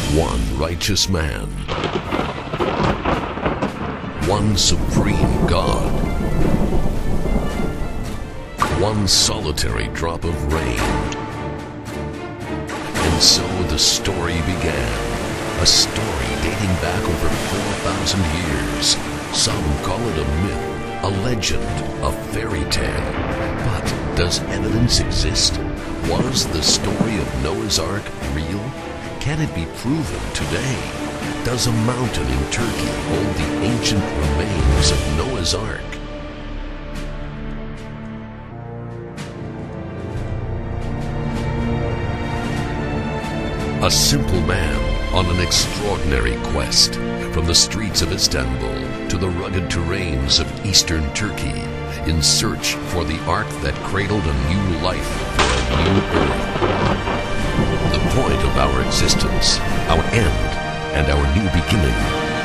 One righteous man, one supreme God, one solitary drop of rain. And so the story began, a story dating back over 4,000 years. Some call it a myth, a legend, a fairy tale. But does evidence exist? Was the story of Noah's Ark real? Can it be proven today? Does a mountain in Turkey hold the ancient remains of Noah's Ark? A simple man on an extraordinary quest, from the streets of Istanbul to the rugged terrains of eastern Turkey, in search for the ark that cradled a new life for a new earth. The point of our existence, our end, and our new beginning.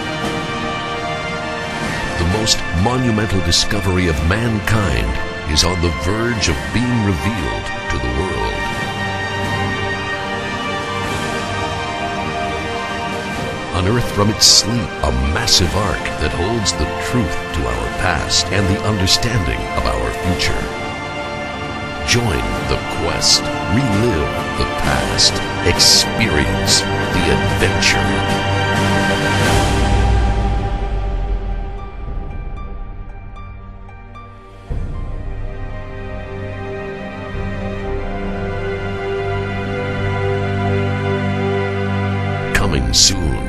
The most monumental discovery of mankind is on the verge of being revealed to the world. Unearthed from its sleep a massive ark that holds the truth to our past and the understanding of our future. Join the quest, relive the past, experience the adventure. Coming soon.